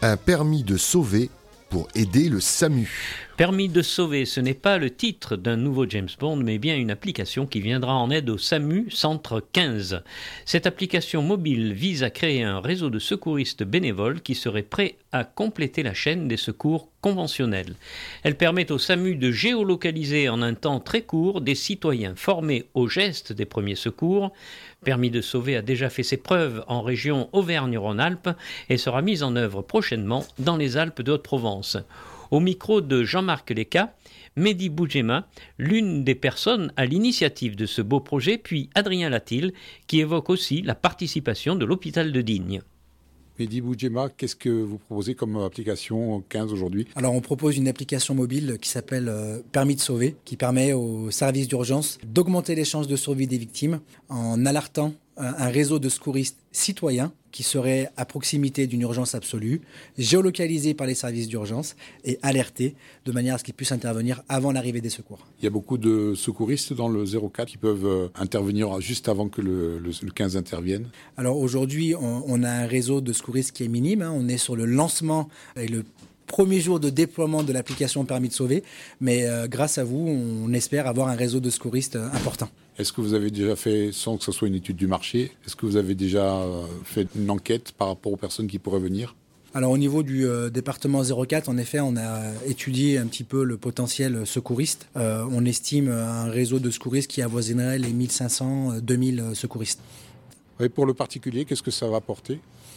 Un permis de sauver pour aider le SAMU. Permis de sauver, ce n'est pas le titre d'un nouveau James Bond, mais bien une application qui viendra en aide au SAMU Centre 15. Cette application mobile vise à créer un réseau de secouristes bénévoles qui seraient prêts à compléter la chaîne des secours conventionnels. Elle permet au SAMU de géolocaliser en un temps très court des citoyens formés aux gestes des premiers secours. Permis de sauver a déjà fait ses preuves en région Auvergne-Rhône-Alpes et sera mise en œuvre prochainement dans les Alpes de Haute-Provence. Au micro de Jean-Marc Leca, Mehdi Boujema, l'une des personnes à l'initiative de ce beau projet, puis Adrien Latil, qui évoque aussi la participation de l'hôpital de Digne. Mehdi Boujema, qu'est-ce que vous proposez comme application 15 aujourd'hui ? Alors on propose une application mobile qui s'appelle Permis de sauver, qui permet aux services d'urgence d'augmenter les chances de survie des victimes en alertant un réseau de secouristes citoyens qui seraient à proximité d'une urgence absolue, géolocalisés par les services d'urgence et alertés de manière à ce qu'ils puissent intervenir avant l'arrivée des secours. Il y a beaucoup de secouristes dans le 04 qui peuvent intervenir juste avant que le 15 intervienne. Alors aujourd'hui, on a un réseau de secouristes qui est minime. On est sur le lancement et le premier jour de déploiement de l'application Permis de sauver, mais grâce à vous, on espère avoir un réseau de secouristes important. Est-ce que vous avez déjà fait, sans que ce soit une étude du marché, est-ce que vous avez déjà fait une enquête par rapport aux personnes qui pourraient venir ? Alors au niveau du département 04, en effet, on a étudié un petit peu le potentiel secouriste. On estime un réseau de secouristes qui avoisinerait les 1500-2000 secouristes. Et pour le particulier, qu'est-ce que ça va apporter ?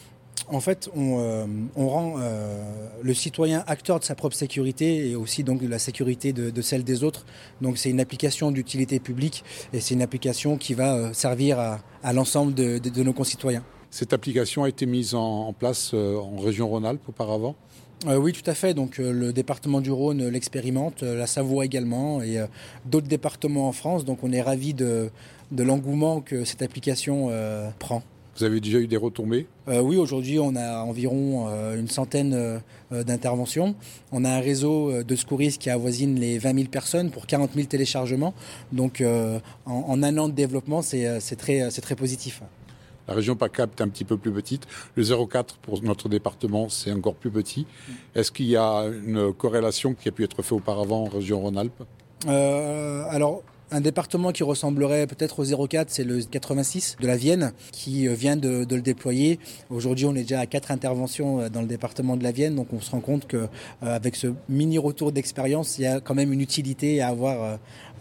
En fait, on rend le citoyen acteur de sa propre sécurité et aussi donc de la sécurité de celle des autres. Donc c'est une application d'utilité publique et c'est une application qui va servir à l'ensemble de nos concitoyens. Cette application a été mise en place en région Rhône-Alpes auparavant ? Oui, tout à fait. Donc, le département du Rhône l'expérimente, la Savoie également et d'autres départements en France. Donc on est ravis de l'engouement que cette application prend. Vous avez déjà eu des retombées ? Oui, aujourd'hui, on a environ une centaine d'interventions. On a un réseau de secouristes qui avoisine les 20 000 personnes pour 40 000 téléchargements. Donc, en un an de développement, c'est très positif. La région PACA est un petit peu plus petite. Le 04 pour notre département, c'est encore plus petit. Est-ce qu'il y a une corrélation qui a pu être faite auparavant en région Rhône-Alpes ? Alors, un département qui ressemblerait peut-être au 04, c'est le 86 de la Vienne, qui vient de le déployer. Aujourd'hui, on est déjà à 4 interventions dans le département de la Vienne, donc on se rend compte qu'avec ce mini retour d'expérience, il y a quand même une utilité à avoir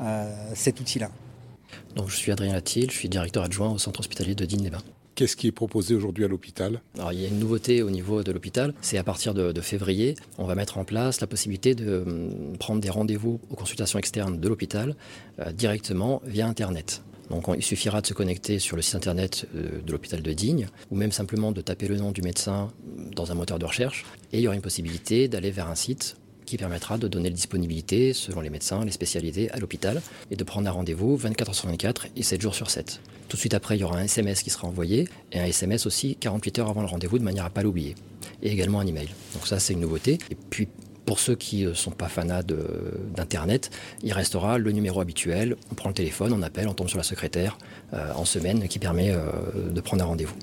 cet outil-là. Donc, je suis Adrien Latil, je suis directeur adjoint au centre hospitalier de Digne-les-Bains. Qu'est-ce qui est proposé aujourd'hui à l'hôpital ? Alors, il y a une nouveauté au niveau de l'hôpital, c'est à partir de février, on va mettre en place la possibilité de prendre des rendez-vous aux consultations externes de l'hôpital directement via Internet. Donc il suffira de se connecter sur le site internet de l'hôpital de Digne ou même simplement de taper le nom du médecin dans un moteur de recherche et il y aura une possibilité d'aller vers un site qui permettra de donner la disponibilité selon les médecins, les spécialités à l'hôpital et de prendre un rendez-vous 24 heures sur 24 et 7 jours sur 7. Tout de suite après, il y aura un SMS qui sera envoyé et un SMS aussi 48 heures avant le rendez-vous de manière à ne pas l'oublier. Et également un email. Donc ça, c'est une nouveauté. Et puis, pour ceux qui ne sont pas fanats d'Internet, il restera le numéro habituel. On prend le téléphone, on appelle, on tombe sur la secrétaire en semaine qui permet de prendre un rendez-vous.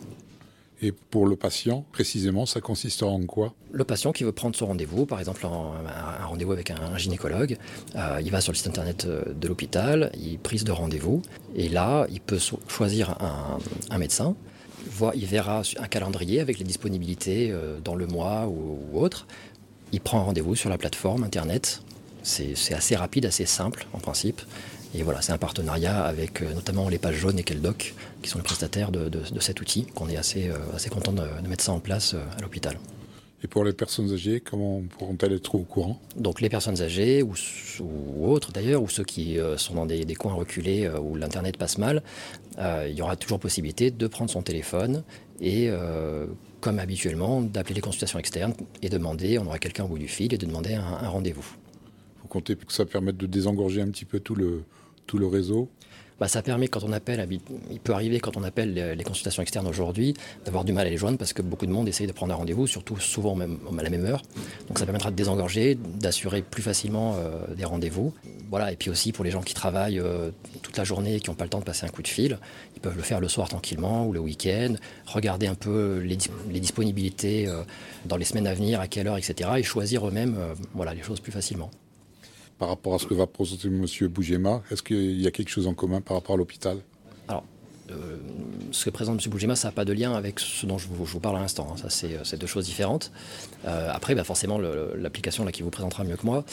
Et pour le patient, précisément, ça consistera en quoi ? Le patient qui veut prendre son rendez-vous, par exemple un rendez-vous avec un gynécologue, il va sur le site internet de l'hôpital, il prise de rendez-vous, et là, il peut choisir un médecin. Il verra un calendrier avec les disponibilités dans le mois ou autre. Il prend un rendez-vous sur la plateforme internet. C'est assez rapide, assez simple en principe. Et voilà, c'est un partenariat avec notamment les pages jaunes et Keldoc, qui sont les prestataires de cet outil, qu'on est assez content de mettre ça en place à l'hôpital. Et pour les personnes âgées, comment pourront-elles être au courant ? Donc les personnes âgées, ou autres d'ailleurs, ou ceux qui sont dans des coins reculés où l'Internet passe mal, il y aura toujours possibilité de prendre son téléphone et, comme habituellement, d'appeler les consultations externes et demander, on aura quelqu'un au bout du fil, et de demander un rendez-vous. Vous comptez que ça permette de désengorger un petit peu tout le réseau ? Ça permet, quand on appelle, il peut arriver quand on appelle les consultations externes aujourd'hui, d'avoir du mal à les joindre parce que beaucoup de monde essaye de prendre un rendez-vous, surtout souvent même à la même heure. Donc ça permettra de désengorger, d'assurer plus facilement des rendez-vous. Voilà, et puis aussi pour les gens qui travaillent toute la journée et qui n'ont pas le temps de passer un coup de fil, ils peuvent le faire le soir tranquillement ou le week-end, regarder un peu les disponibilités dans les semaines à venir, à quelle heure, etc. et choisir eux-mêmes les choses plus facilement. Par rapport à ce que va présenter M. Bougema, est-ce qu'il y a quelque chose en commun par rapport à l'hôpital ? Alors, ce que présente M. Bougema, ça n'a pas de lien avec ce dont je vous parle à l'instant. Ça, c'est deux choses différentes. Après, forcément, l'application là, qui vous présentera mieux que moi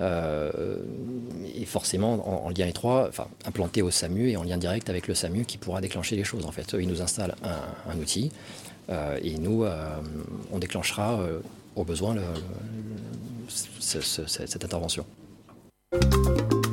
est forcément en lien étroit, implantée au SAMU et en lien direct avec le SAMU qui pourra déclencher les choses. En fait, eux, ils nous installent un outil et nous, on déclenchera au besoin cette intervention.